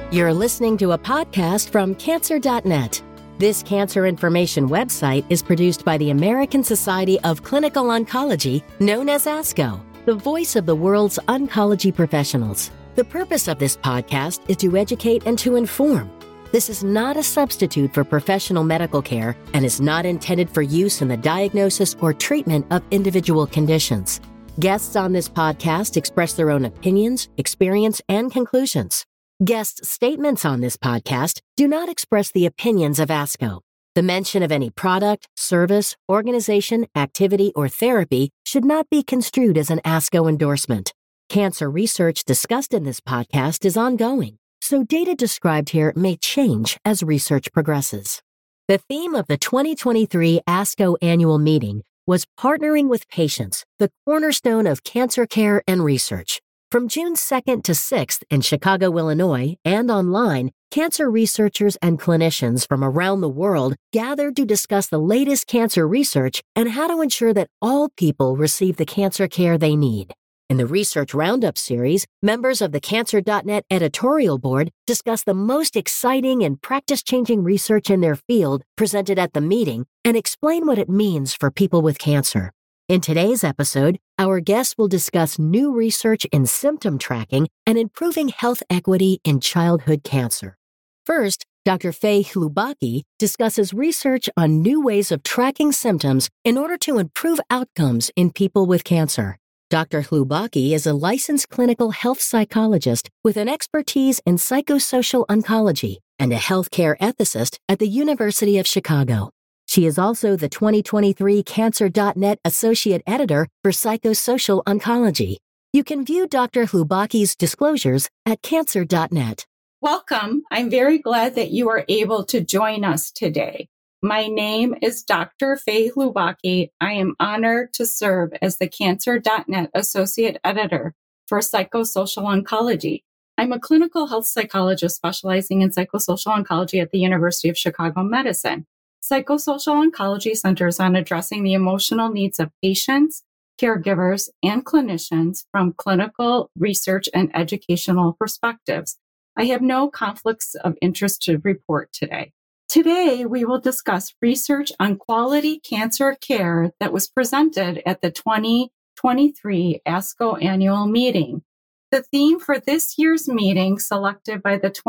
You're listening to a podcast from Cancer.net. This cancer information website is produced by the American Society of Clinical Oncology, known as ASCO, the voice of the world's oncology professionals. The purpose of this podcast is to educate and to inform. This is not a substitute for professional medical care and is not intended for use in the diagnosis or treatment of individual conditions. Guests on this podcast express their own opinions, experience, and conclusions. Guests' statements on this podcast do not express the opinions of ASCO. The mention of any product, service, organization, activity, or therapy should not be construed as an ASCO endorsement. Cancer research discussed in this podcast is ongoing, so data described here may change as research progresses. The theme of the 2023 ASCO annual meeting was Partnering with Patients, the cornerstone of cancer care and research. From June 2nd to 6th in Chicago, Illinois, and online, cancer researchers and clinicians from around the world gathered to discuss the latest cancer research and how to ensure that all people receive the cancer care they need. In the Research Roundup series, members of the Cancer.net editorial board discussed the most exciting and practice-changing research in their field presented at the meeting and explain what it means for people with cancer. In today's episode, our guests will discuss new research in symptom tracking and improving health equity in childhood cancer. First, Dr. Faye Hlubacki discusses research on new ways of tracking symptoms in order to improve outcomes in people with cancer. Dr. Hlubacki is a licensed clinical health psychologist with an expertise in psychosocial oncology and a healthcare ethicist at the University of Chicago. She is also the 2023 Cancer.net Associate Editor for Psychosocial Oncology. You can view Dr. Hlubacki's disclosures at Cancer.net. Welcome. I'm very glad that you are able to join us today. My name is Dr. Faye Hlubacki. I am honored to serve as the Cancer.net Associate Editor for Psychosocial Oncology. I'm a clinical health psychologist specializing in psychosocial oncology at the University of Chicago Medicine. Psychosocial oncology centers on addressing the emotional needs of patients, caregivers, and clinicians from clinical, research, and educational perspectives. I have no conflicts of interest to report today. Today, we will discuss research on quality cancer care that was presented at the 2023 ASCO annual meeting. The theme for this year's meeting, selected by the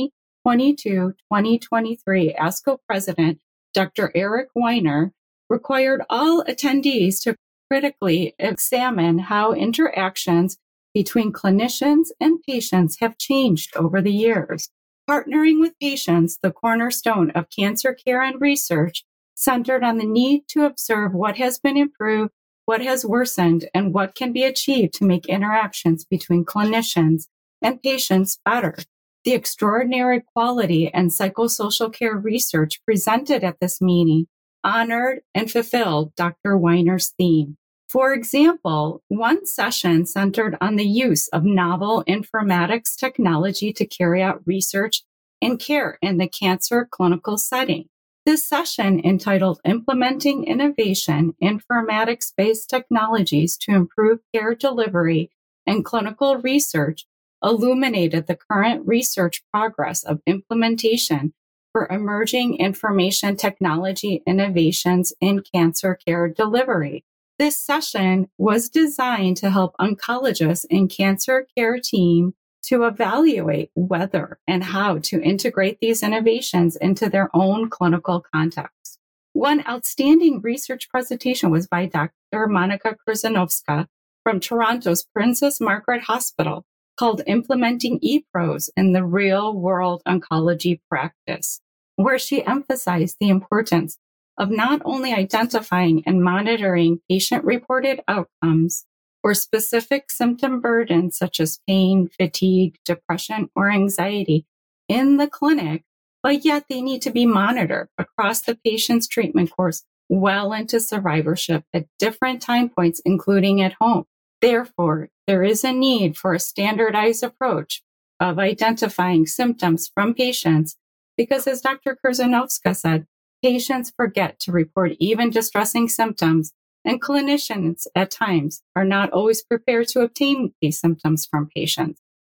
2022-2023 ASCO president, Dr. Eric Weiner, required all attendees to critically examine how interactions between clinicians and patients have changed over the years. Partnering with Patients, the cornerstone of cancer care and research, centered on the need to observe what has been improved, what has worsened, and what can be achieved to make interactions between clinicians and patients better. The extraordinary quality and psychosocial care research presented at this meeting honored and fulfilled Dr. Weiner's theme. For example, one session centered on the use of novel informatics technology to carry out research and care in the cancer clinical setting. This session, entitled Implementing Innovation, Informatics-Based Technologies to Improve Care Delivery and Clinical Research, illuminated the current research progress of implementation for emerging information technology innovations in cancer care delivery. This session was designed to help oncologists and cancer care team to evaluate whether and how to integrate these innovations into their own clinical context. One outstanding research presentation was by Dr. Monika Krzyzanowska from Toronto's Princess Margaret Hospital, called Implementing ePROs in the Real-World Oncology Practice, where she emphasized the importance of not only identifying and monitoring patient-reported outcomes or specific symptom burdens such as pain, fatigue, depression, or anxiety in the clinic, but yet they need to be monitored across the patient's treatment course well into survivorship at different time points, including at home. Therefore, there is a need for a standardized approach of identifying symptoms from patients because, as Dr. Krzyzanowska said, patients forget to report even distressing symptoms, and clinicians at times are not always prepared to obtain these symptoms from patients.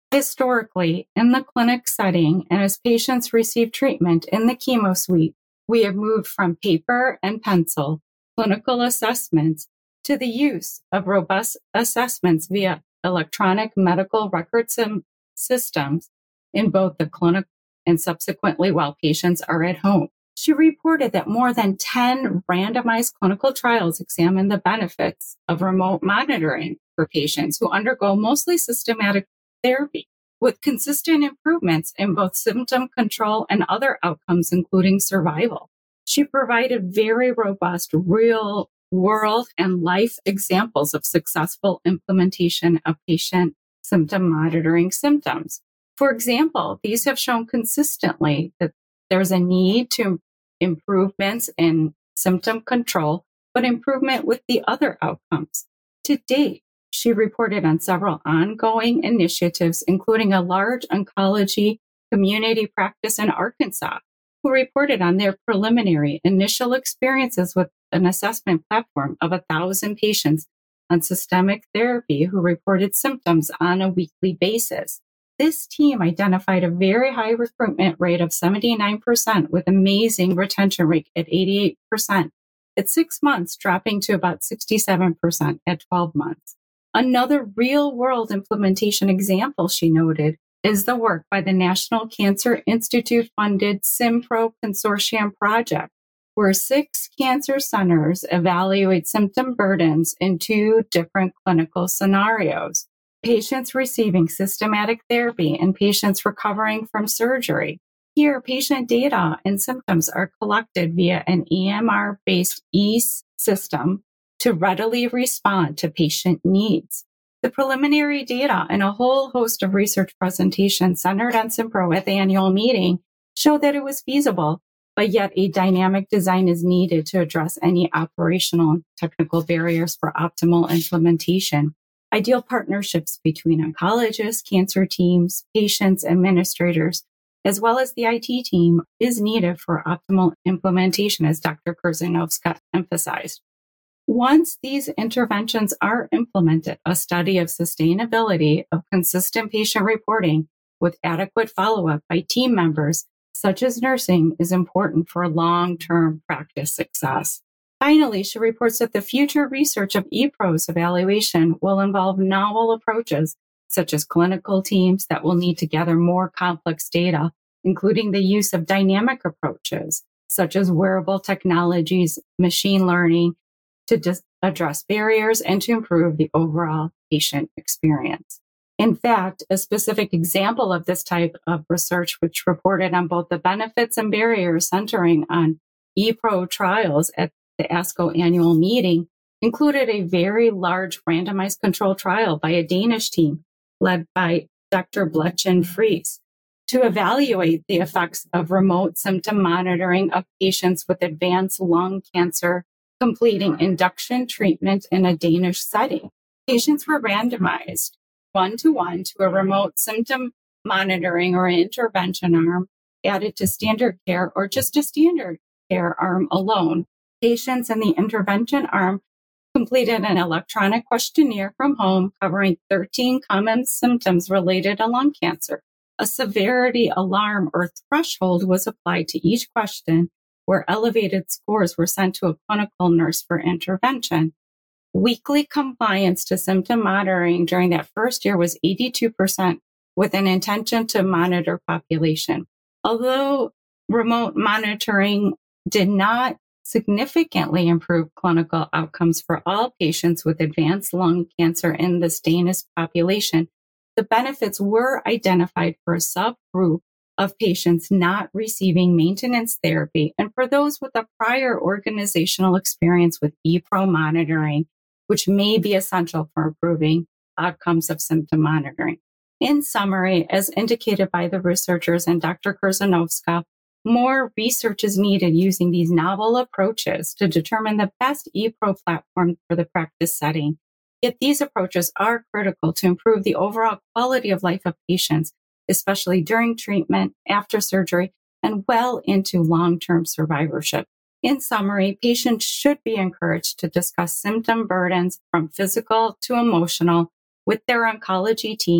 Historically, in the clinic setting and as patients receive treatment in the chemo suite, we have moved from paper and pencil clinical assessments to the use of robust assessments via electronic medical record systems in both the clinic and subsequently while patients are at home. She reported that more than 10 randomized clinical trials examine the benefits of remote monitoring for patients who undergo mostly systematic therapy, with consistent improvements in both symptom control and other outcomes, including survival. She provided very robust real world and life examples of successful implementation of patient symptom monitoring symptoms. For example, these have shown consistently that there's a need to improvements in symptom control, but improvement with the other outcomes. To date, she reported on several ongoing initiatives, including a large oncology community practice in Arkansas, who reported on their preliminary initial experiences with an assessment platform of 1,000 patients on systemic therapy who reported symptoms on a weekly basis. This team identified a very high recruitment rate of 79% with amazing retention rate at 88% at 6 months, dropping to about 67% at 12 months. Another real-world implementation example, she noted, is the work by the National Cancer Institute-funded SymPro Consortium project, where 6 cancer centers evaluate symptom burdens in 2 different clinical scenarios: patients receiving systematic therapy and patients recovering from surgery. Here, patient data and symptoms are collected via an EMR-based system to readily respond to patient needs. The preliminary data and a whole host of research presentations centered on SymPro at the annual meeting show that it was feasible, but yet a dynamic design is needed to address any operational and technical barriers for optimal implementation. Ideal partnerships between oncologists, cancer teams, patients, administrators, as well as the IT team is needed for optimal implementation, as Dr. Korzanovska emphasized. Once these interventions are implemented, a study of sustainability of consistent patient reporting with adequate follow-up by team members, such as nursing, is important for long-term practice success. Finally, she reports that the future research of ePRO's evaluation will involve novel approaches, such as clinical teams that will need to gather more complex data, including the use of dynamic approaches, such as wearable technologies, machine learning, to address barriers and to improve the overall patient experience. In fact, a specific example of this type of research, which reported on both the benefits and barriers centering on ePRO trials at the ASCO annual meeting, included a very large randomized control trial by a Danish team led by Dr. Bletchen Friis to evaluate the effects of remote symptom monitoring of patients with advanced lung cancer completing induction treatment in a Danish setting. Patients were randomized 1-to-1 to a remote symptom monitoring or intervention arm added to standard care or just a standard care arm alone. Patients in the intervention arm completed an electronic questionnaire from home covering 13 common symptoms related to lung cancer. A severity alarm or threshold was applied to each question, where elevated scores were sent to a clinical nurse for intervention. Weekly compliance to symptom monitoring during that first year was 82%, with an intention to monitor population. Although remote monitoring did not significantly improve clinical outcomes for all patients with advanced lung cancer in the Danish population, the benefits were identified for a subgroup of patients not receiving maintenance therapy and for those with a prior organizational experience with ePRO monitoring, which may be essential for improving outcomes of symptom monitoring. In summary, as indicated by the researchers and Dr. Korzanovska, more research is needed using these novel approaches to determine the best ePRO platform for the practice setting. Yet these approaches are critical to improve the overall quality of life of patients, especially during treatment, after surgery, and well into long-term survivorship. In summary, patients should be encouraged to discuss symptom burdens from physical to emotional with their oncology team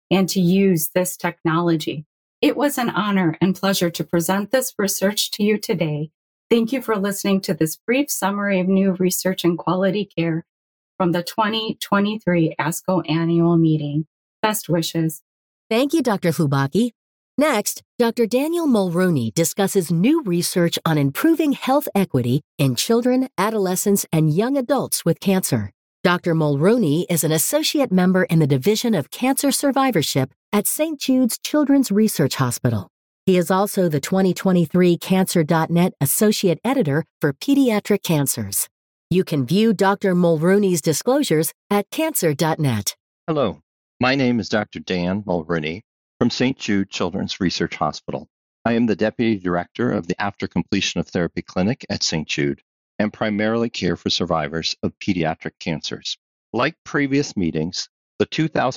and to use this technology. It was an honor and pleasure to present this research to you today. Thank you for listening to this brief summary of new research in quality care from the 2023 ASCO annual meeting. Best wishes. Thank you, Dr. Hlubacki. Next, Dr. Daniel Mulrooney discusses new research on improving health equity in children, adolescents, and young adults with cancer. Dr. Mulrooney is an associate member in the Division of Cancer Survivorship at St. Jude's Children's Research Hospital. He is also the 2023 Cancer.net Associate Editor for Pediatric Cancers. You can view Dr. Mulrooney's disclosures at Cancer.net. Hello, my name is Dr. Dan Mulrooney from St. Jude Children's Research Hospital. I am the Deputy Director of the After Completion of Therapy Clinic at St. Jude and primarily care for survivors of pediatric cancers. Like previous meetings, the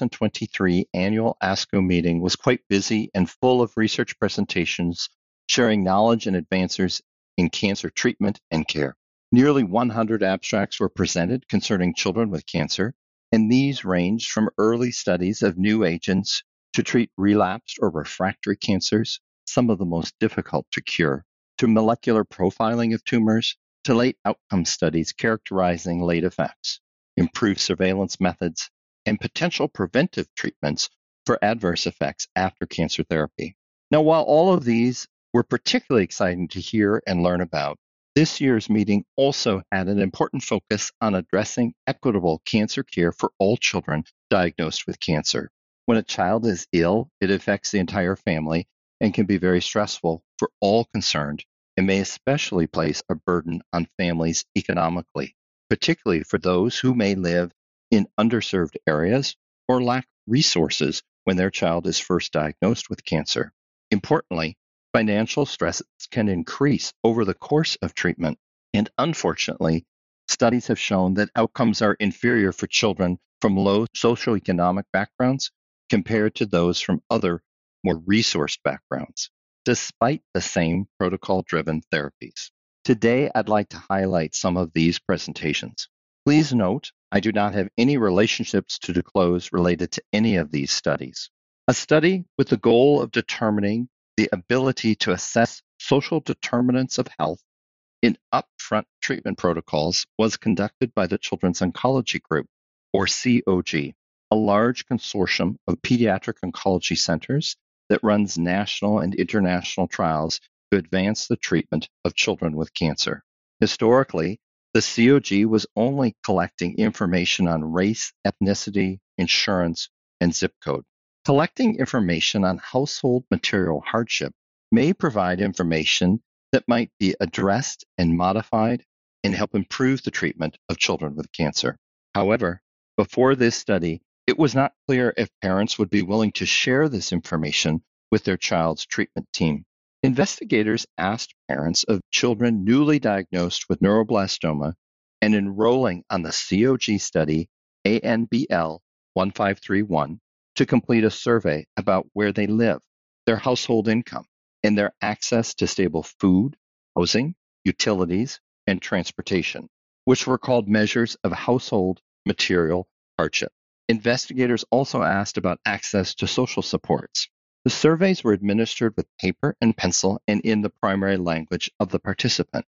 2023 annual ASCO meeting was quite busy and full of research presentations sharing knowledge and advances in cancer treatment and care. Nearly 100 abstracts were presented concerning children with cancer, and these ranged from early studies of new agents to treat relapsed or refractory cancers, some of the most difficult to cure, to molecular profiling of tumors, to late outcome studies characterizing late effects, improved surveillance methods, and potential preventive treatments for adverse effects after cancer therapy. Now, while all of these were particularly exciting to hear and learn about, this year's meeting also had an important focus on addressing equitable cancer care for all children diagnosed with cancer. When a child is ill, it affects the entire family and can be very stressful for all concerned and may especially place a burden on families economically, particularly for those who may live in underserved areas or lack resources when their child is first diagnosed with cancer. Importantly, financial stresses can increase over the course of treatment, and unfortunately, studies have shown that outcomes are inferior for children from low socioeconomic backgrounds compared to those from other, more resourced backgrounds, despite the same protocol-driven therapies. Today, I'd like to highlight some of these presentations. Please note, I do not have any relationships to disclose related to any of these studies. A study with the goal of determining the ability to assess social determinants of health in upfront treatment protocols was conducted by the Children's Oncology Group, or COG, a large consortium of pediatric oncology centers that runs national and international trials to advance the treatment of children with cancer. Historically, the COG was only collecting information on race, ethnicity, insurance, and zip code. Collecting information on household material hardship may provide information that might be addressed and modified and help improve the treatment of children with cancer. However, before this study, it was not clear if parents would be willing to share this information with their child's treatment team. Investigators asked parents of children newly diagnosed with neuroblastoma and enrolling on the COG study ANBL 1531 to complete a survey about where they live, their household income, and their access to stable food, housing, utilities, and transportation, which were called measures of household material hardship. Investigators also asked about access to social supports. The surveys were administered with paper and pencil and in the primary language of the participant.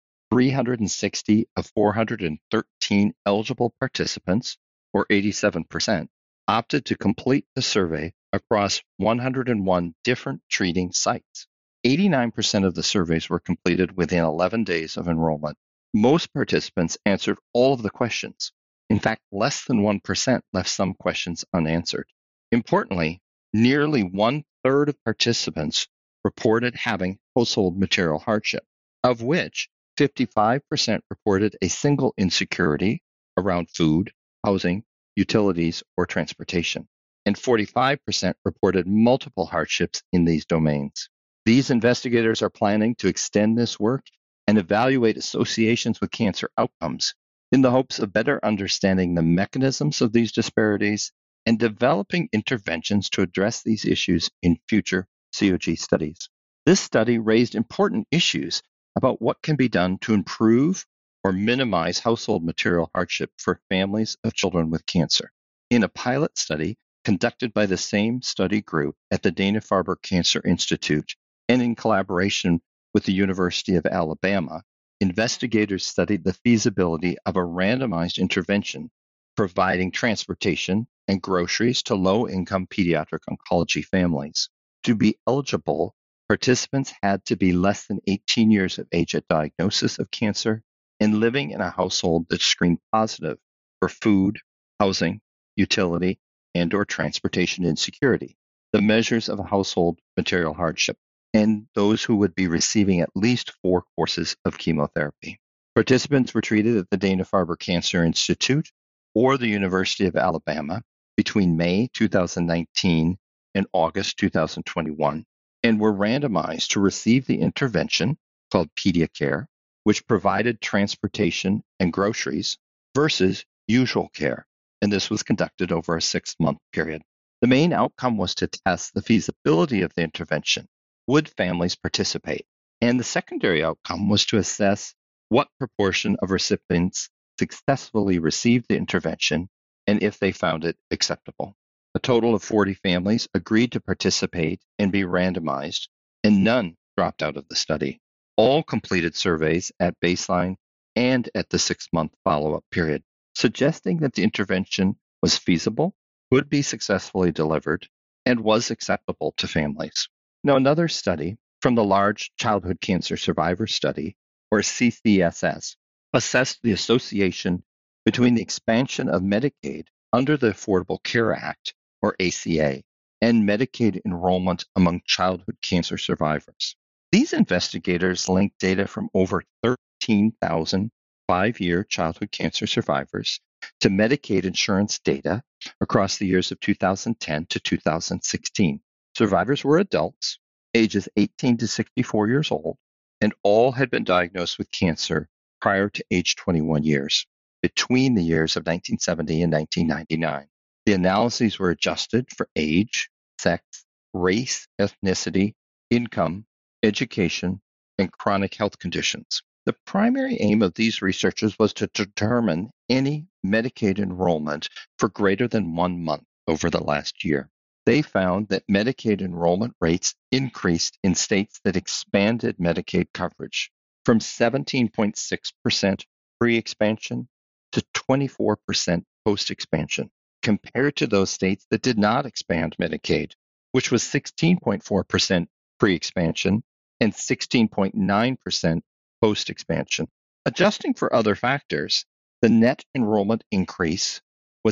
360 of 413 eligible participants, or 87%, opted to complete the survey across 101 different treating sites. 89% of the surveys were completed within 11 days of enrollment. Most participants answered all of the questions. In fact, less than 1% left some questions unanswered. Importantly, nearly one-third of participants reported having household material hardship, of which 55% reported a single insecurity around food, housing, utilities, or transportation, and 45% reported multiple hardships in these domains. These investigators are planning to extend this work and evaluate associations with cancer outcomes in the hopes of better understanding the mechanisms of these disparities and developing interventions to address these issues in future COG studies. This study raised important issues about what can be done to improve or minimize household material hardship for families of children with cancer. In a pilot study conducted by the same study group at the Dana-Farber Cancer Institute and in collaboration with the University of Alabama, investigators studied the feasibility of a randomized intervention providing transportation and groceries to low-income pediatric oncology families. To be eligible, participants had to be less than 18 years of age at diagnosis of cancer and living in a household that screened positive for food, housing, utility, and/or transportation insecurity, the measures of a household material hardship, and those who would be receiving at least 4 courses of chemotherapy. Participants were treated at the Dana-Farber Cancer Institute or the University of Alabama between May 2019 and August 2021, and were randomized to receive the intervention called PediaCare, which provided transportation and groceries, versus usual care, and this was conducted over a 6-month period. The main outcome was to test the feasibility of the intervention. Would families participate? And the secondary outcome was to assess what proportion of recipients successfully received the intervention and if they found it acceptable. A total of 40 families agreed to participate and be randomized, and none dropped out of the study. All completed surveys at baseline and at the 6-month follow-up period, suggesting that the intervention was feasible, could be successfully delivered, and was acceptable to families. Now, another study from the Large Childhood Cancer Survivor Study, or CCSS, assessed the association between the expansion of Medicaid under the Affordable Care Act, or ACA, and Medicaid enrollment among childhood cancer survivors. These investigators linked data from over 13,000 5-year childhood cancer survivors to Medicaid insurance data across the years of 2010 to 2016. Survivors were adults, ages 18 to 64 years old, and all had been diagnosed with cancer prior to age 21 years, between the years of 1970 and 1999. The analyses were adjusted for age, sex, race, ethnicity, income, education, and chronic health conditions. The primary aim of these researchers was to determine any Medicaid enrollment for greater than 1 month over the last year. They found that Medicaid enrollment rates increased in states that expanded Medicaid coverage from 17.6% pre-expansion to 24% post-expansion, compared to those states that did not expand Medicaid, which was 16.4% pre-expansion and 16.9% post-expansion. Adjusting for other factors, the net enrollment increase was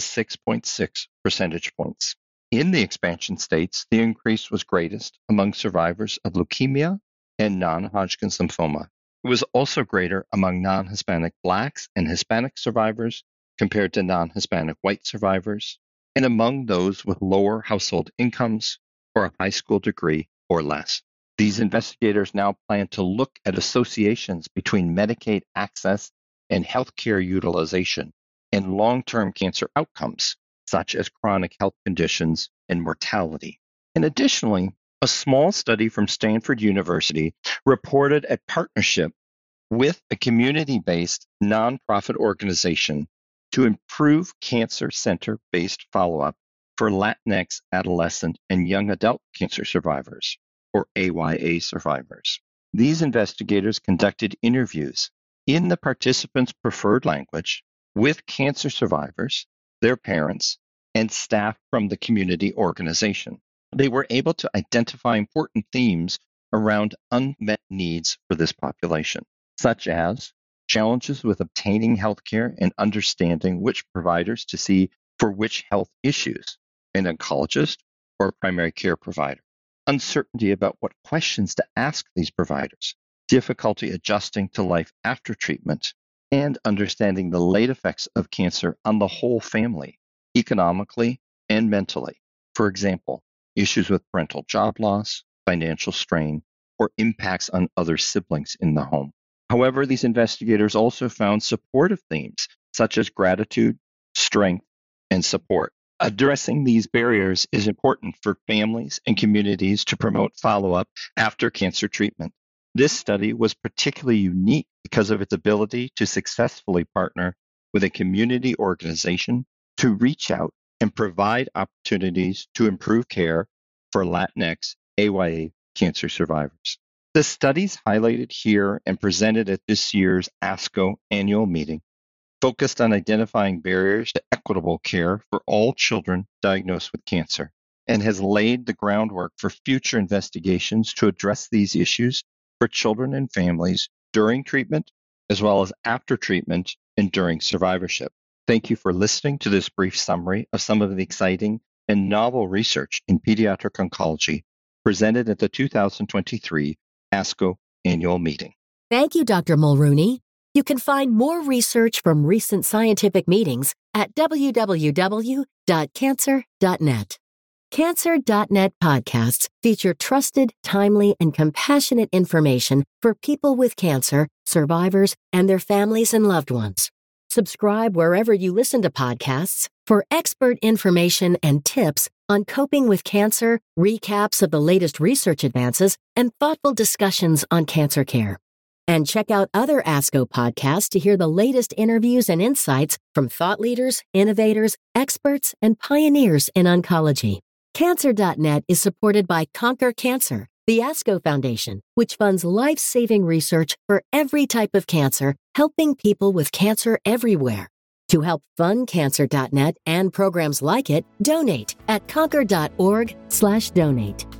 6.6 percentage points. In the expansion states, the increase was greatest among survivors of leukemia and non-Hodgkin's lymphoma. It was also greater among non-Hispanic Blacks and Hispanic survivors compared to non-Hispanic white survivors, and among those with lower household incomes or a high school degree or less. These investigators now plan to look at associations between Medicaid access and healthcare utilization and long-term cancer outcomes, such as chronic health conditions and mortality. And additionally, a small study from Stanford University reported a partnership with a community-based nonprofit organization to improve cancer center-based follow-up for Latinx adolescent and young adult cancer survivors, or AYA survivors. These investigators conducted interviews in the participants' preferred language with cancer survivors, their parents, and staff from the community organization. They were able to identify important themes around unmet needs for this population, such as challenges with obtaining healthcare and understanding which providers to see for which health issues, an oncologist or a primary care provider, uncertainty about what questions to ask these providers, difficulty adjusting to life after treatment, and understanding the late effects of cancer on the whole family, economically and mentally. For example, issues with parental job loss, financial strain, or impacts on other siblings in the home. However, these investigators also found supportive themes such as gratitude, strength, and support. Addressing these barriers is important for families and communities to promote follow-up after cancer treatment. This study was particularly unique because of its ability to successfully partner with a community organization to reach out and provide opportunities to improve care for Latinx AYA cancer survivors. The studies highlighted here and presented at this year's ASCO annual meeting focused on identifying barriers to equitable care for all children diagnosed with cancer and has laid the groundwork for future investigations to address these issues for children and families during treatment, as well as after treatment and during survivorship. Thank you for listening to this brief summary of some of the exciting and novel research in pediatric oncology presented at the 2023 ASCO annual meeting. Thank you, Dr. Mulrooney. You can find more research from recent scientific meetings at www.cancer.net. Cancer.net podcasts feature trusted, timely, and compassionate information for people with cancer, survivors, and their families and loved ones. Subscribe wherever you listen to podcasts for expert information and tips on coping with cancer, recaps of the latest research advances, and thoughtful discussions on cancer care. And check out other ASCO podcasts to hear the latest interviews and insights from thought leaders, innovators, experts, and pioneers in oncology. Cancer.net is supported by Conquer Cancer, the ASCO Foundation, which funds life-saving research for every type of cancer, helping people with cancer everywhere. To help fund Cancer.net and programs like it, donate at conquer.org/donate.